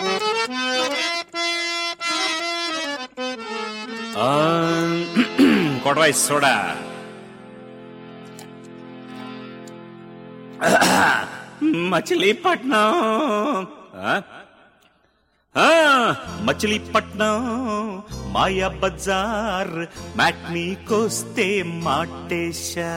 Kodava soda. Machilipatnam Machilipatnam Maya Bazar మ్యాట్నీకొస్తే మాటేశా.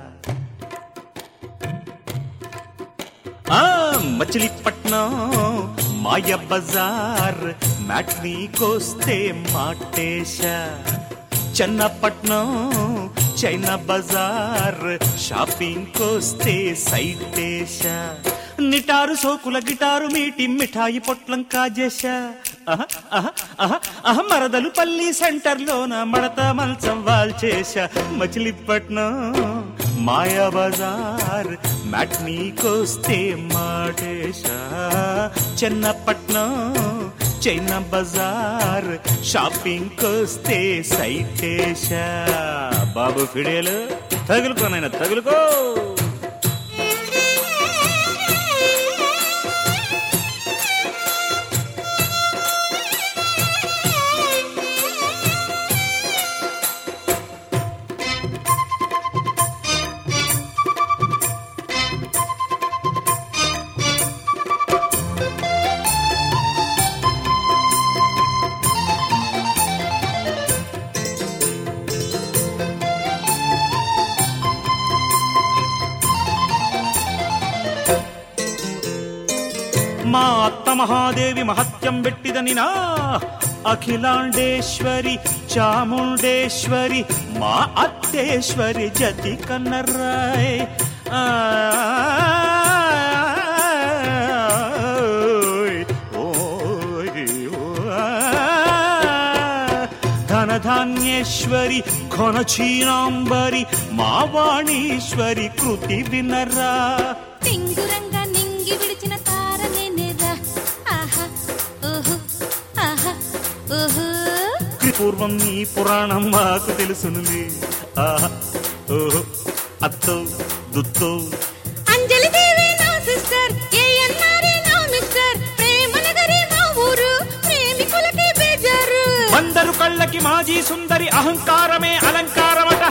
మచిలీపట్నం మాయా బజార్ మ్యాట్నీకొస్తే మాటేశా. చెన్నపట్నం చైనా బజార్ షాపింగ్ కొస్తే సైటేశా. నిటారు సోకుల గిటారు మీటి మిఠాయి పొట్లం కాజేశా. మరదలు పల్లి సెంటర్లోన మడత మల్చం వాల్చేశా. మచిలీపట్నం మాయా బజార్ మ్యాట్నీకొస్తే మాటేశా. చెన్నపట్నం చైనా బజార్ షాపింగ్ కొస్తే సైటేశా. బాబు ఫిడేలు తగులుకో నాయన తగులుకో. మా అత్త మహాదేవి మహత్యం పెట్టిదనినా అఖిలాండేశ్వరి చాముండేశ్వరి మా అత్తేశ్వరి జతి కన్నరాయ్. ధనధాన్యేశ్వరి ఘనచీనాంబరి మా వాణీశ్వరి కృతి వినరా. టింగురంగా నింగి విడిచిన తారనేరా. ఆహా ఓహో ఆహా ఓహో. పూర్వం నీ పురాణం మాకు తెలుసునులే. ఆహా ఓహో అత్తో దుత్తో. అంజలి దేవి నా సిస్టర్, ఏఎన్ఆర్ఏ నా మిస్టర్, ప్రేమ నగరి మా ఊరు, ప్రేమికులకి బేజారు. అందరు కళ్ళకి మాజీ సుందరి అహంకారమే అలంకారమట.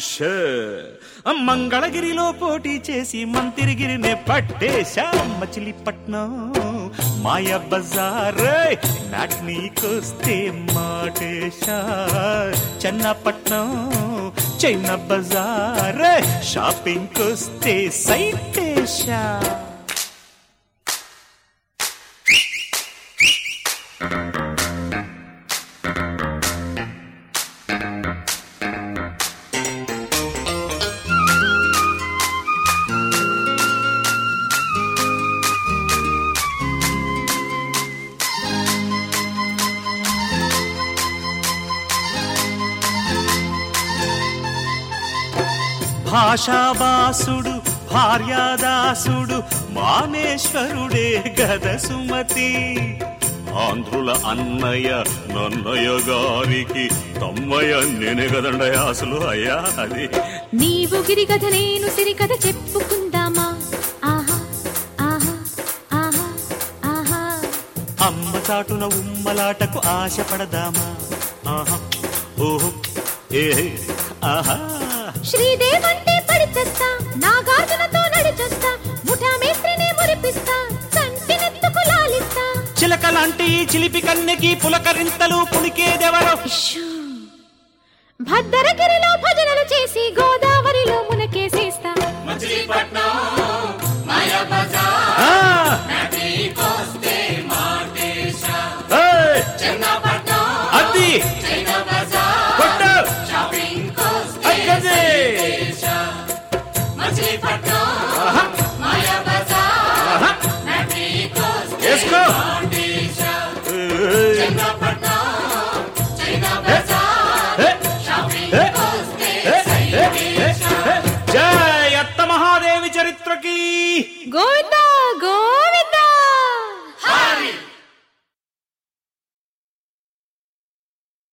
మంగళగిరిలో పోటీ చేసి మంత్రిగిరినే పట్టేశా. మచిలీపట్నం మాయా బజార్ మ్యాట్నీకొస్తే మాటేశా. చెన్నపట్నం చైనా బజార్ షాపింగ్ కొస్తే సైటేశా. భాషాబాసుడు భార్యాదాసుడు మానేశ్వరుడే గద సుమతి. ఆంధ్రుల అన్నయ్య నన్నయ్య గారికి తమ్మయ్య నేనే కదండయ్య అసలు అయ్యా. అది నీవు గిరి కథ నేను సిరి కథ చెప్పుకుందామా. ఆహా ఆహా ఆహా ఆహా. అమ్మ చాటున ఉమ్మలాటకు ఆశపడదామా. ఆహా ఓహో ఏ ఆహా. శ్రీదేవంటే పడిచేస్తా, నాగార్జునతో నడిచేస్తా, ముఠా మేస్త్రిని మురిపిస్తా, కంటినెత్తుకు లాలిస్తా. చిలకలాంటి చిలిపి కన్నెకి పులకరింతలు పులికేదెవరో. భద్రగిరిలో భజనలు చేసి గోదావరిలో మునకేసేస్తా. మచిలీపట్నం మాయా బజార్ మ్యాట్నీకొస్తే మాటేశా. చెన్నపట్నం అది చైనా బజార్ కొట్టు షాపింగ్ కొస్తే సైటేశా. మచిలీపట్నం మాయా బజార్ మ్యాట్నీకొస్తే మాటేశా. చెన్నపట్నం చైనా బజార్ షాపింగ్ కొస్తే సైటేశా. జై అత్త మహాదేవి చరిత్రకి గోవిందా.